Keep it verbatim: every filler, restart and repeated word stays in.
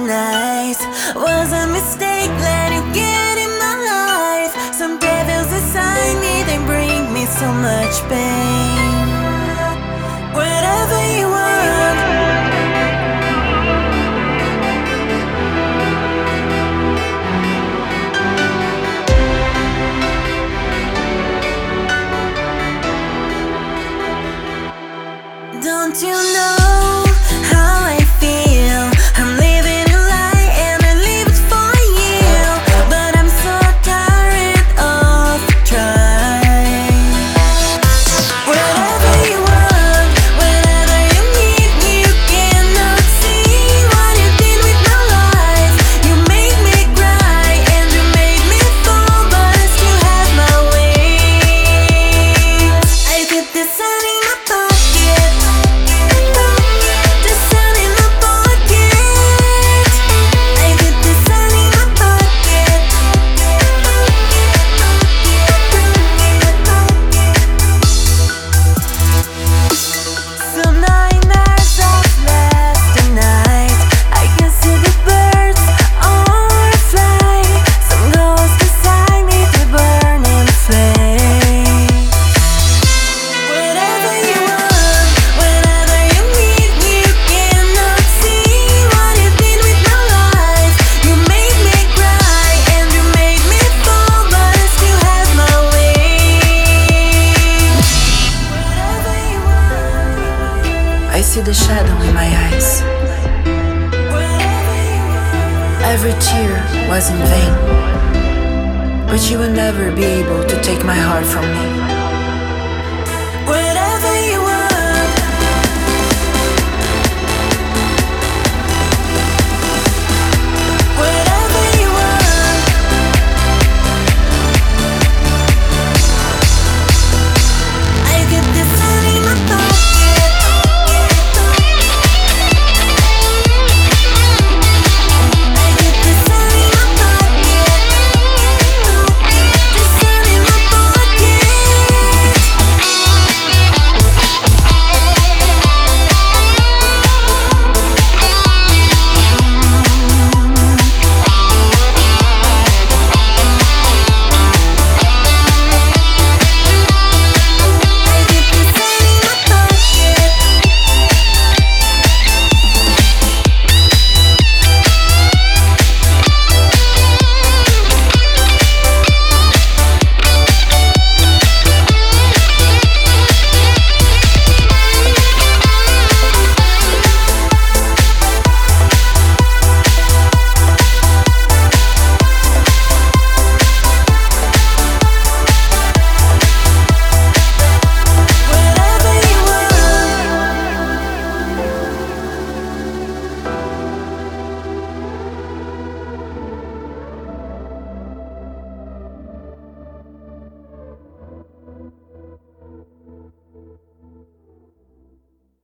nice. Was a mistake letting you get in my life. Some devils assign me, they bring me so much pain. Whatever you want, don't you know how I feel? I'm living a lie and I live it for you, but I'm so tired of trying. Whatever you want, whatever you need, you cannot see what you did with my life. You make me cry and you make me fall, but I still have my way. I get the sun in my pocket, the sun in my pocket. I get the sun in my pocket. Some nightmares of last night. I can see the birds on fly. Some ghosts beside me, they burn in flame. Whatever you want, whatever you need, you cannot see what you did with my life. You made me cry and you made me fall, but I still have my way. Whatever you want, I see the shadow in my eyes. whatever you want. Every tear was in vain, but you will never be able to take my heart from me.